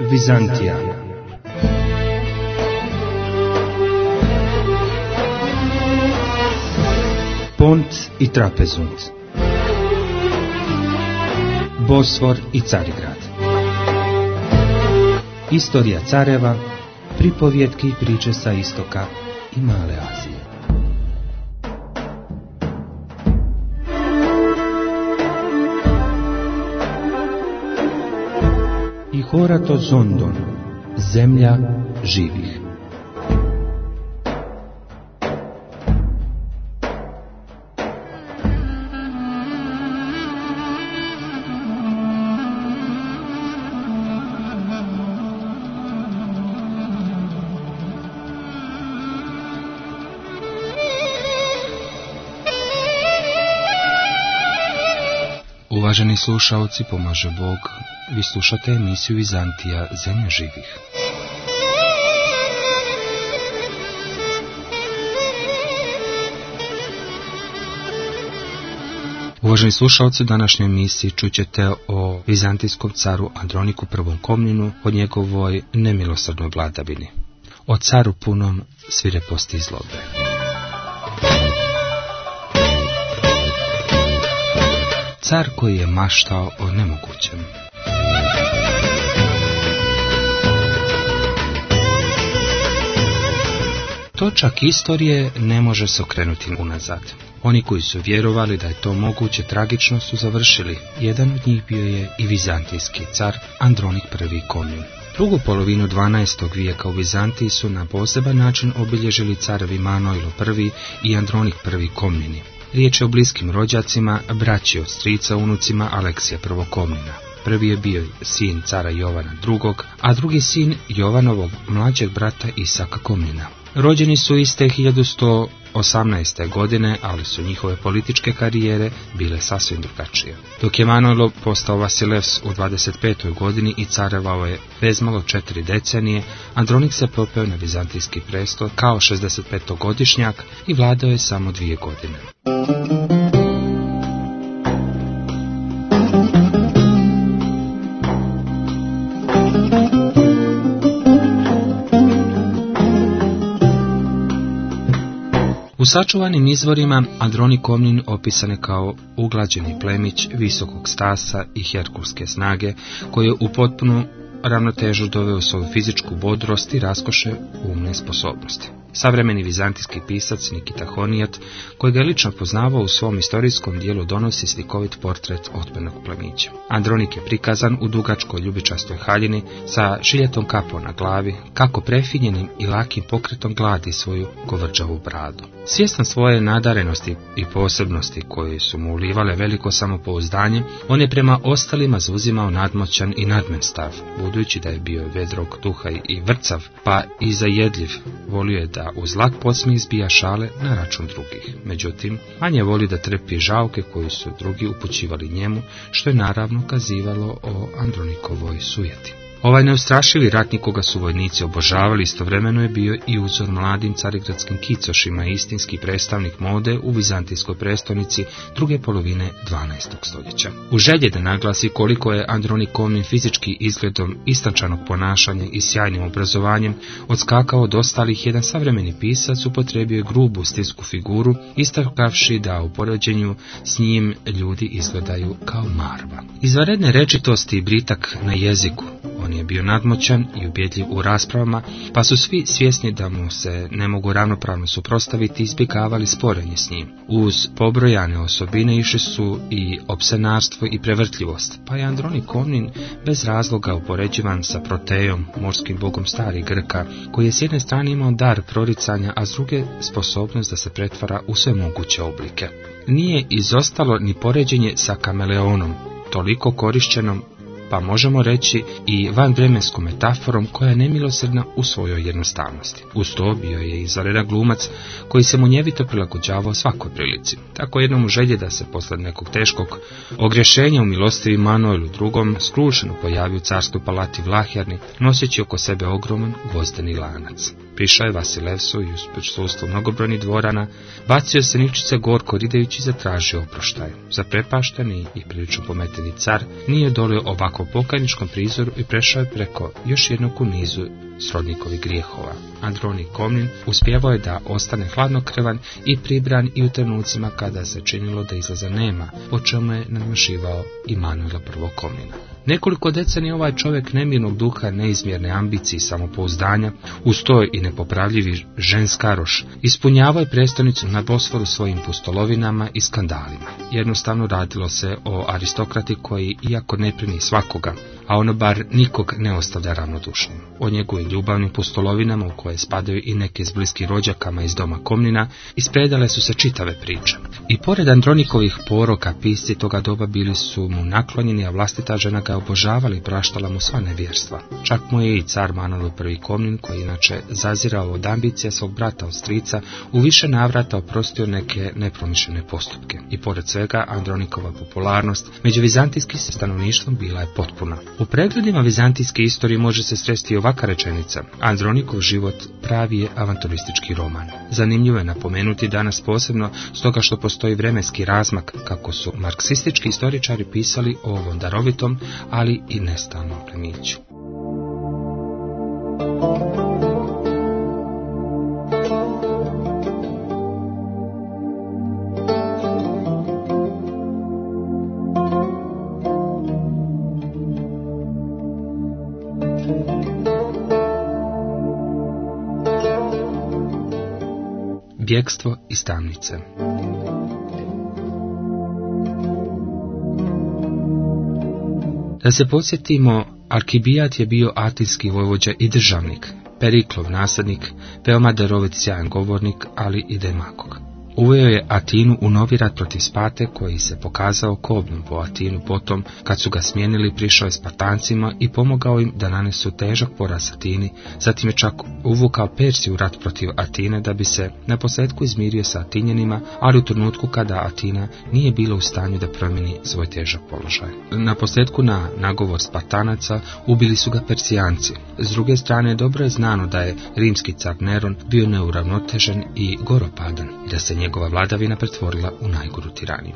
Vizantija. Pont i Trapezunt, Bosfor i Carigrad. Istorija careva, pripovjetke i priče sa istoka i Male Azije. I Horato Zondon, zemlja živih. Uvaženi slušaoci, pomaže Bog, vi slušate emisiju Vizantija, zemlja živih. Uvaženi slušaoci, u današnjoj emisiji čućete o vizantijskom caru Androniku I. Komninu, o njegovoj nemilosrdnoj vladavini, o caru punom svireposti i zlobe. Car koji je maštao o nemogućem. Točak istorije ne može se okrenuti unazad. Oni koji su vjerovali da je to moguće tragično su završili. Jedan od njih bio je i vizantijski car Andronik I. Komnin. Drugu polovinu 12. vijeka u Vizantiji su na poseban način obilježili carevi Manojlo I. i Andronik I. Komnini. Riječ je o bliskim rođacima, braći od strica unucima Aleksija I. Komnina. Prvi je bio sin cara Jovana II., a drugi sin Jovanovog mlađeg brata Isaka Komnina. Rođeni su iste 1118. godine, ali su njihove političke karijere bile sasvim drugačije. Dok je Manojlo postao Vasilevs u 25. godini i carevao je bezmalo 4 decenije, Andronik se popeo na vizantijski prestol kao 65-godišnjak i vladao je samo 2 godine. U sačuvanim izvorima Andronik Komnin opisan je kao uglađeni plemić visokog stasa i herkulske snage, koji je u potpunu ravnotežu doveo svoju fizičku bodrost i raskoše umne sposobnosti. Savremeni vizantijski pisac Nikita Honijat, koji ga je lično poznavao u svom istorijskom dijelu, donosi slikovit portret otpornog plemića. Andronik je prikazan u dugačkoj ljubičastoj haljini sa šiljatom kapom na glavi, kako prefinjenim i lakim pokretom gladi svoju govrđavu bradu. Svjestan svoje nadarenosti i posebnosti koje su mu ulivale veliko samopouzdanje, on je prema ostalima zauzimao nadmoćan i nadmen stav, budući da je bio vedrog duha i vrcav, pa i zajedljiv. Volio je da uz lak podsmijeh zbija šale na račun drugih. Međutim, manje voli da trpi žauke koji su drugi upućivali njemu, što je naravno kazivalo o Andronikovoj sujeti. Ovaj neustrašivi ratnik koga su vojnici obožavali istovremeno je bio i uzor mladim carigradskim kicošima, istinski predstavnik mode u vizantijskoj prestolnici druge polovine 12. stoljeća. U želji da naglasi koliko je Andronik Komnin fizički izgledom istančanog ponašanja i sjajnim obrazovanjem odskakao od ostalih, jedan savremeni pisac upotrijebio je grubu stilsku figuru, istakavši da u poređenju s njim ljudi izgledaju kao marva. Izvanredne rečitosti i britak na jeziku. On je bio nadmoćan i ubjedljiv u raspravama, pa su svi svjesni da mu se ne mogu ravnopravno suprotstaviti i izbjegavali sporenje s njim. Uz pobrojane osobine išli su i opsenarstvo i prevrtljivost, pa je Andronik Komnin bez razloga upoređivan sa Protejom, morskim bogom starih Grka, koji je s jedne strane imao dar proricanja, a s druge sposobnost da se pretvara u sve moguće oblike. Nije izostalo ni poređenje sa kameleonom, toliko korišćenom, pa možemo reći i vanvremenskom metaforom koja je nemilosrdna u svojoj jednostavnosti. Uz to bio je izvanredan glumac koji se munjevito prilagođavao svakoj prilici. Tako jednom u želji da se posle nekog teškog ogrešenja u milostivi Manojlu II. Skrušeno pojavio u carstvu palati Vlahjarni, noseći oko sebe ogroman gvozdeni lanac. Prišao je Vasilevsu i uz prisustvo mnogobrojnih dvorana bacio se ničice gorko ridajući zatražio oproštaj. Zaprepašteni i prilično pometeni car nije odolio ovakvom po pokajničkom prizoru i prešao je preko još jednog u nizu srodnikovih grijehova. Andronik Komnin uspjevao je da ostane hladnokrvan i pribran i u trenucima kada se činilo da izlaza nema, o čemu je nadmašivao i Manuela I. Komnina. Nekoliko decenija ovaj čovjek nemirnog duha, neizmjerne ambicije i samopouzdanja, uz to i nepopravljivi ženskaroš, ispunjavao je prestonicu na Bosforu svojim pustolovinama i skandalima. Jednostavno radilo se o aristokrati koji, iako ne primi svakoga, a ono bar nikog ne ostavlja ravnodušnim. O njegovim ljubavnim pustolovinama, u koje spadaju i neke s bliskim rođakama iz doma Komnina, ispredale su se čitave priče. I pored Andronikovih poroka, pisci toga doba bili su mu naklonjeni, a vlastita žena ga obožavala i praštala mu sva nevjerstva. Čak mu je i car Manuel I. Komnin, koji inače zazirao od ambicija svog brata od strica, u više navrata oprostio neke nepromišljene postupke. I pored svega, Andronikova popularnost među vizantijskim stanovništvom bila je potpuna. U pregledima vizantijske istorije može se sresti ovakva rečenica: Andronikov život pravi je avanturistički roman. Zanimljivo je napomenuti danas posebno stoga što postoji vremenski razmak, kako su marksistički istoričari pisali o ovom darovitom, ali i nestalnom plemiću. Bjegstvo iz tamnice. Da se podsjetimo, Alkibijat je bio atinski vojvođa i državnik, Periklov nasljednik, veoma darovit sjajan govornik, ali i demagog. Uveo je Atinu u novi rat protiv Sparte, koji se pokazao kobnom po Atinu. Potom, kad su ga smijenili, prišao je Spartancima i pomogao im da nanesu težak poraz Atini. Zatim je čak uvukao Persiju u rat protiv Atine, da bi se naposljetku izmirio sa Atinjanima, ali u trenutku kada Atina nije bila u stanju da promijeni svoj težak položaj. Naposljetku, na nagovor Spartanaca, ubili su ga Persijanci. S druge strane, dobro je znano da je rimski car Neron bio neuravnotežen i goropadan, i da se njegova vladavina pretvorila u najgoru tiraniju.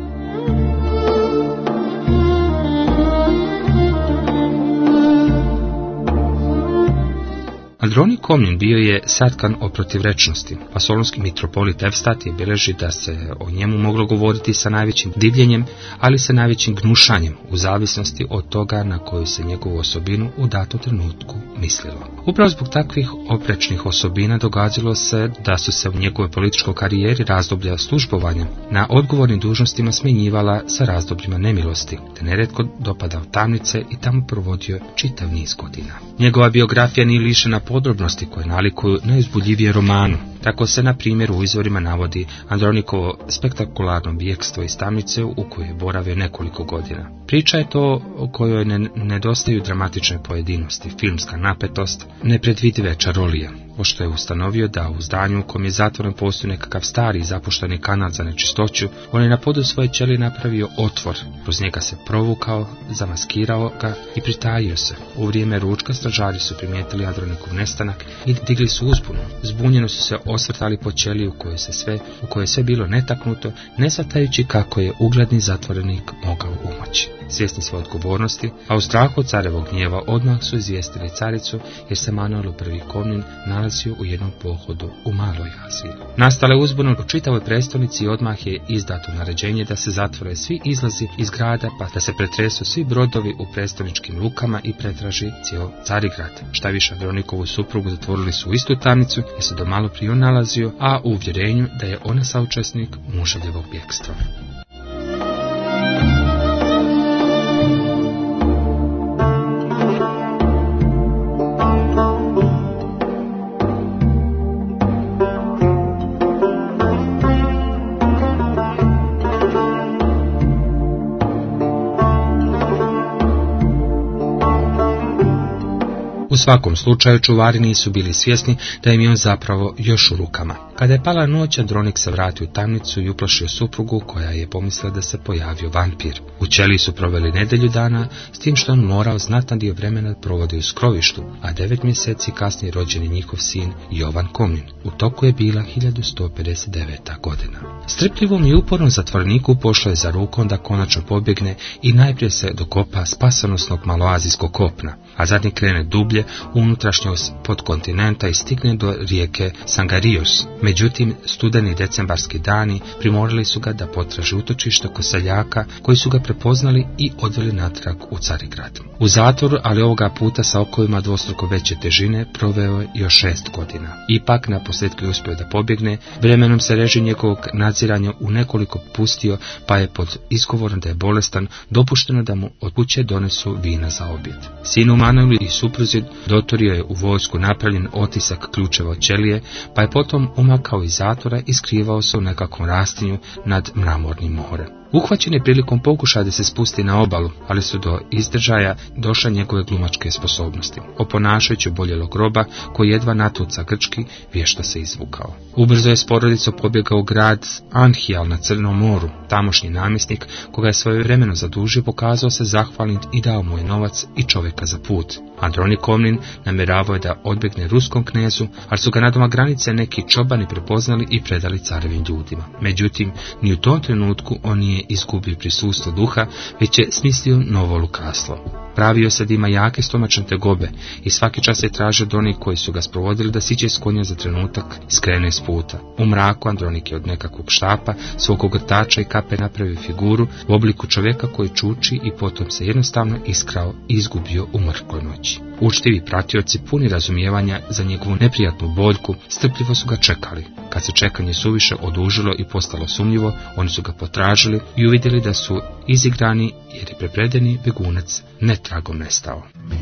Andronik Komnin bio je satkan o protivrečnosti, a solunski mitropolit Evstat je bilježi da se o njemu moglo govoriti sa najvećim divljenjem, ali sa najvećim gnušanjem, u zavisnosti od toga na koju se njegovu osobinu u datom trenutku mislilo. Upravo zbog takvih oprečnih osobina događalo se da su se u njegovoj političkoj karijeri razdoblja službovanja na odgovornim dužnostima smjenjivala sa razdobljima nemilosti, te neretko dopadao tamnice i tamo provodio čitav niz godina. Njegova biografija nije lišena podrobnosti koje nalikuju najuzbudljivije romanu. Tako se, na primjer, u izvorima navodi Andronikovo spektakularno bjegstvo iz tamnice u kojoj je boravio nekoliko godina. Priča je to o kojoj nedostaju dramatične pojedinosti, filmska napetost, nepredvidive čarolije, pošto je ustanovio da u zdanju u kom je zatvoren postoji nekakav stari i zapušteni kanal za nečistoću. On je na podu svoje ćelije napravio otvor, kroz njega se provukao, zamaskirao ga i pritajio se. U vrijeme ručka stražari su primijetili Andronikov nestanak i digli su uzbunu. Zbunjeno su se osvrtali po ćeliji u kojoj je sve bilo netaknuto, ne shvatajući kako je ugledni zatvorenik mogao umoći. Svjesni svoje odgovornosti, a u strahu od carevog gnjeva odmah su izvijestili caricu, jer se Manuel I. Komnin nalazio u jednom pohodu u Maloj Aziji. Nastale uzbune u čitavoj prestolnici i odmah je izdato naređenje da se zatvore svi izlazi iz grada, pa da se pretresu svi brodovi u prestolničkim lukama i pretraži cijel Carigrad. Šta više, Andronikovu suprugu zatvorili su u istu tamnicu jer se do malo prije nalazio, a u uvjerenju da je ona saučesnik muževljevog bjegstva. U svakom slučaju čuvari nisu bili svjesni da im je on zapravo još u rukama. Kada je pala noć, Andronik se vratio u tamnicu i uplašio suprugu, koja je pomislila da se pojavio vampir. U ćeliji su proveli nedelju dana, s tim što on morao znatan dio vremena provodi u skrovištu, a 9 mjeseci kasnije rođen je njihov sin Jovan Komnin. U toku je bila 1159. godina. Strpljivom i upornom zatvorniku pošlo je za rukom da konačno pobjegne i najprije se dokopa spasonosnog maloazijskog kopna, a zatim krene dublje u unutrašnjost podkontinenta i stigne do rijeke Sangarius. Međutim, studeni decembarski dani primorali su ga da potraži utočište kod seljaka, koji su ga prepoznali i odveli natrag u Carigrad. U zatvoru, ali ovoga puta sa okovima dvostruko veće težine, proveo je još 6 godina. Ipak, naposljetku je uspio da pobjegne, vremenom se režim njegovog nadziranja u nekoliko pustio, pa je pod izgovorom da je bolestan dopušteno da mu od kuće donesu vina za objed. Sinu Manuelu i supruzi dotorio je u vojsku napravljen otisak ključeva od ćelije, pa je potom umakao iz zatvora i skrivao se u nekakvom rastinju nad Mramornim morem. Uhvaćen je prilikom pokušaja da se spusti na obalu, ali su do izdržaja došle njegove glumačke sposobnosti. Oponašajući boljelog groba, koji jedva natuca grčki, vješta se izvukao. Ubrzo je s porodicom pobjegao u grad Anhijal na Crnom moru. Tamošnji namjesnik, koga je svojevremeno zadužio, pokazao se zahvalnim i dao mu je novac i čovjeka za put. Andronik Komnin namjeravao je da odbjegne ruskom knezu, ali su ga na doma granice neki čobani prepoznali i predali carevim ljudima. Međutim, ni u tom trenutku on nije izgubio prisustvo duha, već je smislio novo lukavstvo. Pravio se da ima jake stomačne tegobe i svaki čas je tražio od onih koji su ga sprovodili da siđe s konja za trenutak i skrene s puta. U mraku Andronik je od nekakvog štapa, svog ogrtača i kape napravio figuru u obliku čovjeka koji čuči i potom se jednostavno iskrao i izgubio u mrkloj noći. Učtivi pratioci, puni razumijevanja za njegovu neprijatnu boljku, strpljivo su ga čekali. Kad se čekanje suviše odužilo i postalo sumnjivo, oni su ga potražili i uvidjeli da su izigrani jer je prepredeni begunac netragom nestao.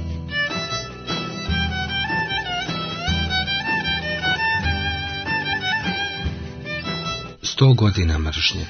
Sto godina mržnje.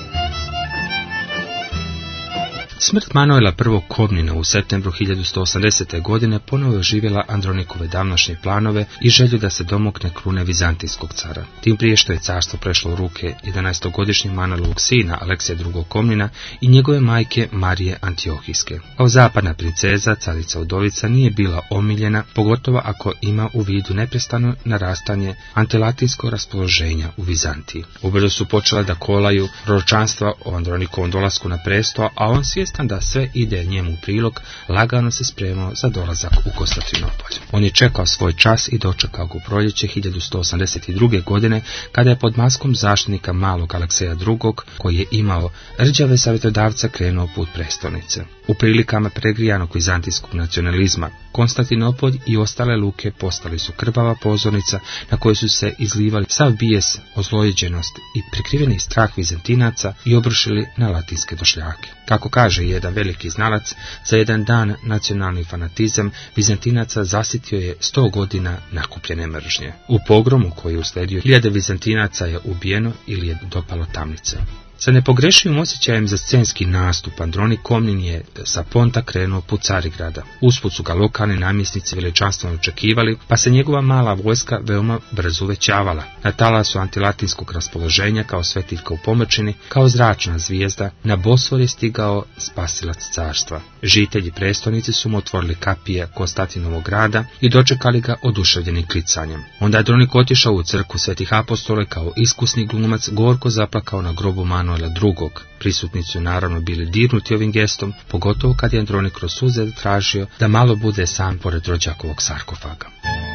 Smrt Manuela I. Komnina u septembru 1180. godine ponovo je oživjela Andronikove davnašnje planove i želju da se domogne krune vizantijskog cara. Tim prije što je carstvo prešlo u ruke 11-godišnjeg Manuelovog sina Aleksija II. Komnina i njegove majke Marije Antiohijske. Kao zapadna princeza, carica udovica nije bila omiljena, pogotovo ako ima u vidu neprestano narastanje antilatinskog raspoloženja u Vizantiji. Ubrzo su počela da kolaju proročanstva o Andronikovom dolasku na presto, a on svjestan da sve ide njemu u prilog, lagano se spremao za dolazak u Konstantinopolj. On je čekao svoj čas i dočekao ga u proljeće 1182. godine, kada je pod maskom zaštitnika malog Alekseja II, koji je imao rđave savjetodavca, krenuo put prestolnice. U prilikama pregrijanog vizantijskog nacionalizma, Konstantinopolj i ostale luke postali su krvava pozornica na kojoj su se izlivali sav bijes, ozlojeđenost i prikriveni strah Vizantinaca i obrušili na latinske došljake. Kako kaže jedan veliki znalac, za jedan dan nacionalni fanatizam Vizantinaca zasitio je 100 godina nakupljene mržnje. U pogromu koji je uslijedio, 1000 Vizantinaca je ubijeno ili je dopalo tamnice. Sa nepogrešivim osjećajem za scenski nastup, Andronik Komnin je sa Ponta krenuo put Carigrada. Usput su ga lokalni namjesnici veličanstveno očekivali, pa se njegova mala vojska veoma brzo uvećavala. Na talasu antilatinskog raspoloženja, kao svetiljka u pomrčini, kao zračna zvijezda, na Bosfor je stigao spasilac carstva. Žitelji prestolnice su mu otvorili kapije Konstantinovog grada i dočekali ga oduševljenim klicanjem. Onda je Andronik otišao u crkvu Svetih apostola, kao iskusni glumac gorko zaplakao na grobu Manuela II. Prisutni su naravno bili dirnuti ovim gestom, pogotovo kad je Andronik kroz suze tražio da malo bude sam pored rođakovog sarkofaga.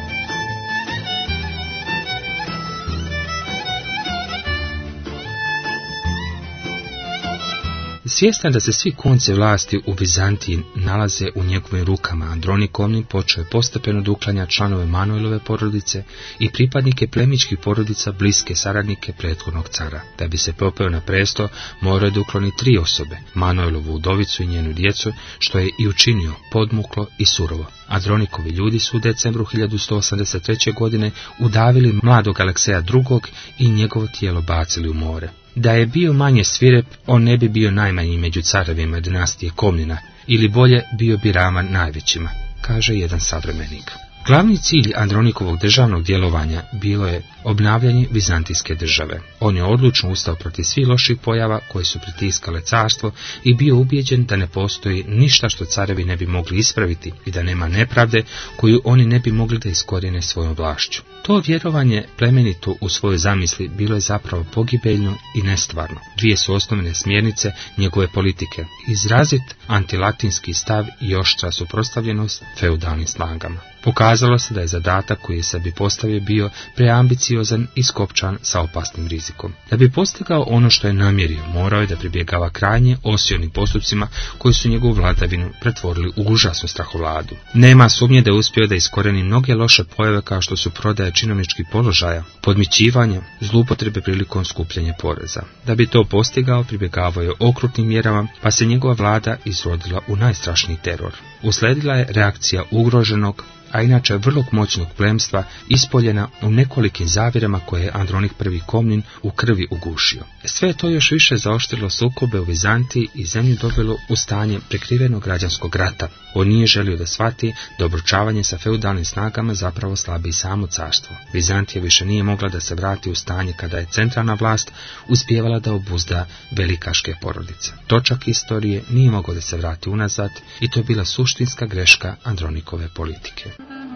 Svjestan da se svi konci vlasti u Vizantiji nalaze u njegovim rukama, Andronik Komnin počeo je postepeno da uklanja članove Manuelove porodice i pripadnike plemićkih porodica, bliske saradnike prethodnog cara. Da bi se popeo na presto, morao je da ukloni 3 osobe, Manuelovu udovicu i njenu djecu, što je i učinio podmuklo i surovo. Andronikovi ljudi su u decembru 1183. godine udavili mladog Alekseja II. I njegovo tijelo bacili u more. Da je bio manje svirep, on ne bi bio najmanji među carevima dinastije Komnina, ili bolje bio bi ravan najvećima, kaže jedan savremenik. Glavni cilj Andronikovog državnog djelovanja bilo je obnavljanje vizantijske države. On je odlučno ustao protiv svih loših pojava koje su pritiskale carstvo i bio ubijeđen da ne postoji ništa što carevi ne bi mogli ispraviti i da nema nepravde koju oni ne bi mogli da iskorijene svojom vlašću. To vjerovanje plemenito u svojoj zamisli bilo je zapravo pogibeljno i nestvarno. Dvije su osnovne smjernice njegove politike: izrazit antilatinski stav i oštra suprotstavljenost feudalnim snagama. Pokazalo se da je zadatak koji je sebi postavio bio preambiciozan i skopčan sa opasnim rizikom. Da bi postigao ono što je namjerio, morao je da pribjegava krajnje osionim postupcima koji su njegovu vladavinu pretvorili u užasnu strahovladu. Nema sumnje da je uspio da iskoreni mnoge loše pojave kao što su prodaja činovničkih položaja, podmićivanje, zloupotrebe prilikom skupljanja poreza. Da bi to postigao, pribjegavao je okrutnim mjerama, pa se njegova vlada izrodila u najstrašniji teror. Usledila je reakcija ugroženog, a inače vrlo moćnog plemstva, ispoljena u nekolikim zavirama koje je Andronik I Komnin u krvi ugušio. Sve to još više zaoštrilo sukobe u Vizantiji i zemlju dovelo u stanje prekrivenog građanskog rata. On nije želio da shvati da obručavanje sa feudalnim snagama zapravo slabi samo carstvo. Vizantija više nije mogla da se vrati u stanje kada je centralna vlast uspijevala da obuzda velikaške porodice. Točak istorije nije mogao da se vrati unazad i to je bila suštinska greška Andronikove politike.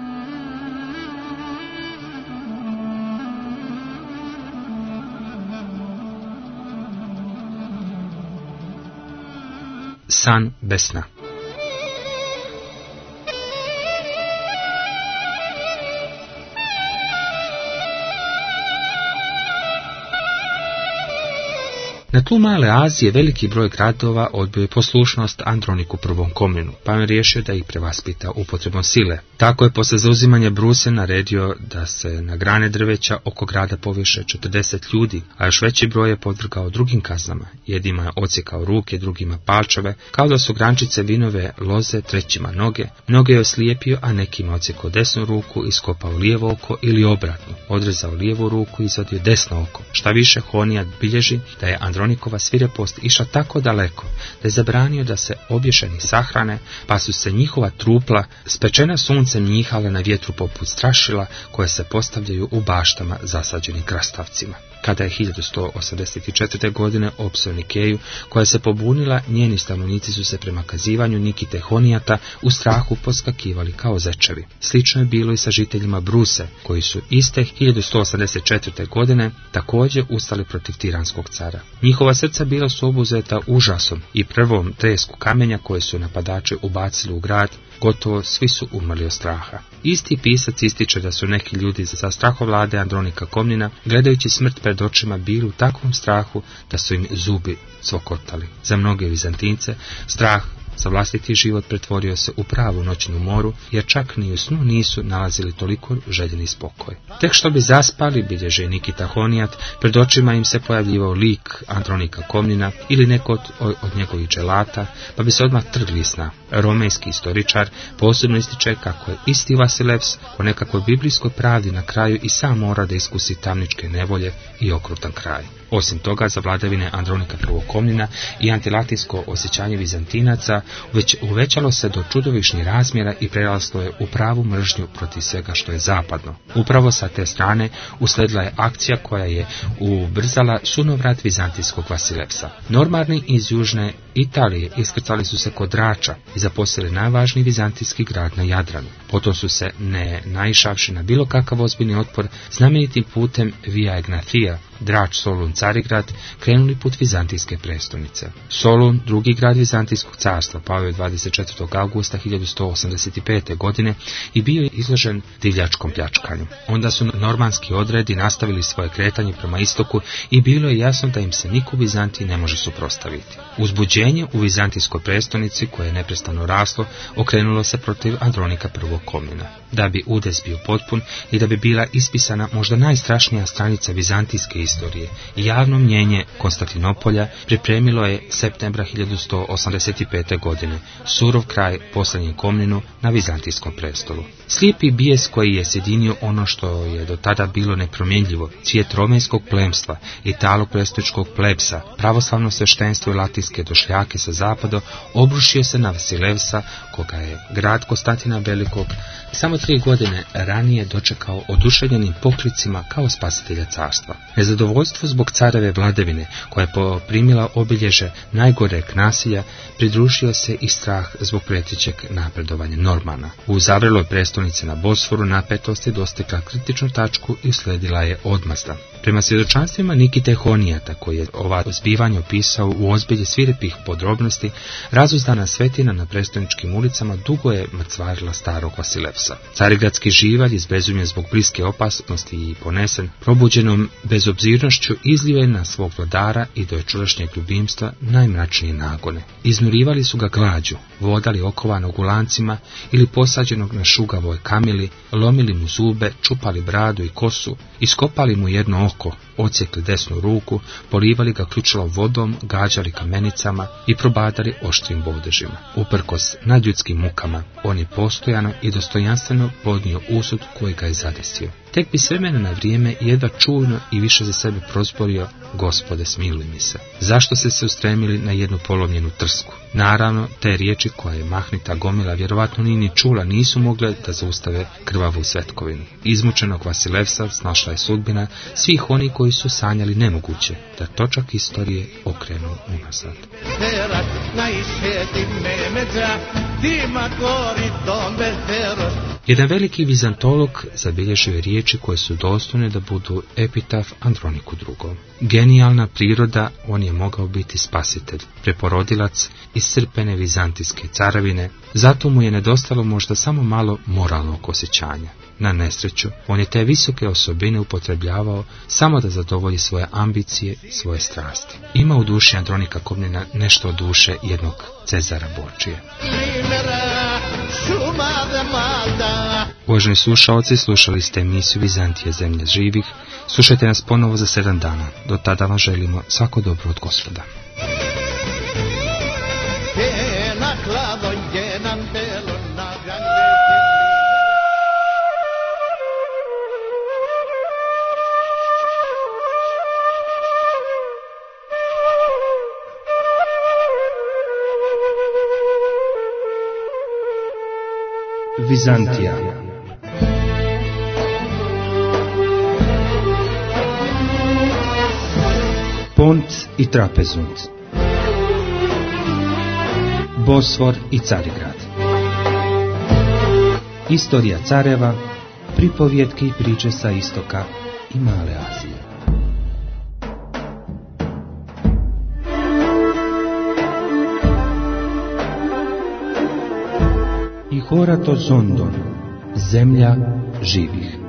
San bez sna. Na tlu Male Azije veliki broj gradova odbio je poslušnost Androniku I Komninu, pa je riješio da ih prevaspita upotrebom sile. Tako je posle zauzimanja Bruse naredio da se na grane drveća oko grada poviše 40 ljudi, a još veći broj je podvrgao drugim kaznama. Jednima je odsjekao ruke, drugima palčeve, kao da su grančice vinove loze, trećima noge. Mnoge je oslijepio, a nekima odsjekao desnu ruku, iskopao lijevo oko ili obratno, odrezao lijevu ruku i izvadio desno oko. Šta više, Honijad bilježi da je Andronikova svirepost išla tako daleko da je zabranio da se obješeni sahrane, pa su se njihova trupla spečena suncem njihale na vjetru poput strašila koje se postavljaju u baštama zasađenim krastavcima. Kada je 1184. godine opsao Nikeju, koja se pobunila, njeni stanovnici su se prema kazivanju Nikite Honijata u strahu poskakivali kao zečevi. Slično je bilo i sa žiteljima Bruse, koji su iste 1184. godine također ustali protiv tiranskog cara. Njihova srca bila su obuzeta užasom i prvom tresku kamenja koje su napadači ubacili u grad, gotovo svi su umrli od straha. Isti pisac ističe da su neki ljudi za strahovlade Andronika Komnina, gledajući smrt pred očima, bili u takvom strahu da su im zubi cvokotali. Za mnoge Vizantince strah za vlastiti život pretvorio se u pravu noćnu moru, jer čak ni u snu nisu nalazili toliko željeni spokoj. Tek što bi zaspali, bilježi Nikita Honijat, pred očima im se pojavljivao lik Andronika Komnina ili neko od njegovih dželata, pa bi se odmah trgli sna. Romejski istoričar posebno ističe kako je isti Vasilevs po nekakvoj biblijskoj pravdi na kraju i sam mora da iskusi tamničke nevolje i okrutan kraj. Osim toga, za vladavine Andronika I Komnina i antilatinsko osjećanje Vizantinaca uvećalo se do čudovišnih razmjera i preraslo je u pravu mržnju protiv svega što je zapadno. Upravo sa te strane usledila je akcija koja je ubrzala sunovrat vizantijskog Vasilevsa. Normarni iz južne Italije iskrcali su se kod Drača i zaposlili najvažniji vizantijski grad na Jadranu. Potom su se, ne naišavši na bilo kakav ozbiljni otpor, znamenitim putem Via Egnatia, Drač, Solun, Carigrad, krenuli put vizantijske prestolnice. Solun, drugi grad Vizantijskog carstva, pao je 24. augusta 1185. godine i bio je izložen divljačkom pljačkanju. Onda su normanski odredi nastavili svoje kretanje prema istoku i bilo je jasno da im se niko u Vizantiji ne može suprotstaviti. Uzbuđenje u vizantijskoj prestolnici, koje je neprestano raslo, okrenulo se protiv Andronika I Komnina. Da bi udes bio potpun i da bi bila ispisana možda najstrašnija stranica vizantijske istorije i javno mnjenje Konstantinopolja pripremilo je septembra 1185. godine surov kraj posljednjem Komnenu na vizantijskom prestolu. Slijepi bijes koji je sjedinio ono što je do tada bilo nepromjenjivo, cvijet romenskog plemstva, italo-prestočkog plebsa, pravoslavno sveštenstvo i latinske došljake sa zapada, obrušio se na Vasilevsa, koga je grad Konstantina Velikog samo 3 godine ranije dočekao oduševljenim poklicima kao spasitelja carstva. Nezadovoljstvo zbog careve vladavine, koja je poprimila obilježe najgoreg nasilja, pridružio se i strah zbog prijetećeg napredovanja Normana. U zavreloj prestolnici na Bosforu napetost je dostigla kritičnu tačku i uslijedila je odmazda. Prema svjedočanstvima Nikite Honijata, koji je ova zbivanja opisao u ozbilji svirepih podrobnosti, razuzdana svetina na prestolničkim ulicama dugo je mrcvarila starog Vasilevsa. Carigradski živalj, izbezumljen zbog bliske opasnosti i ponesen probuđenom bezobzirnošću, izlio je na svog vladara i do jučerašnjeg ljubimstva najmračnije nagone. Iznurivali su ga glađu, vodali okovanog u lancima ili posađenog na šugavoj kamili, lomili mu zube, čupali bradu i kosu, iskopali mu jedno oko, odsjekli desnu ruku, polivali ga ključalom vodom, gađali kamenicama i probadali oštrim bodežima. Uprkos nadljudskim mukama, on je postojano i dostojanstveno podnio usud koji ga je zadesio. Tek bi s vremena na vrijeme jedva čujno i više za sebe prozborio: Gospode, smiluj mi se. Zašto ste se ustremili na jednu polomljenu trsku? Naravno, te riječi koja je mahnita gomila vjerovatno ni čula nisu mogle da zaustave krvavu svetkovinu. Izmučenog Vasilevsa snašla je sudbina svih onih koji su sanjali nemoguće da točak istorije okrenu unazad. Jedan veliki vizantolog zabilježio je riječi koje su dostojne da budu epitaf Androniku II. Genijalna priroda, on je mogao biti spasitelj, preporodilac iscrpene vizantijske caravine, zato mu je nedostalo možda samo malo moralnog osjećanja. Na nesreću, on je te visoke osobine upotrebljavao samo da zadovolji svoje ambicije, svoje strasti. Ima u duši Andronika Komnena nešto od duše jednog Cezara Borčije. Uvaženi slušaoci, slušali ste emisiju Vizantija, zemlja živih. Slušajte nas ponovo za 7 dana. Do tada vam želimo svako dobro od Gospoda. Vizantija. Pont i Trapezunt, Bosfor i Carigrad. Istorija careva, pripovjetke i priče sa istoka i Male Azije. I Horato Zondon, zemlja živih.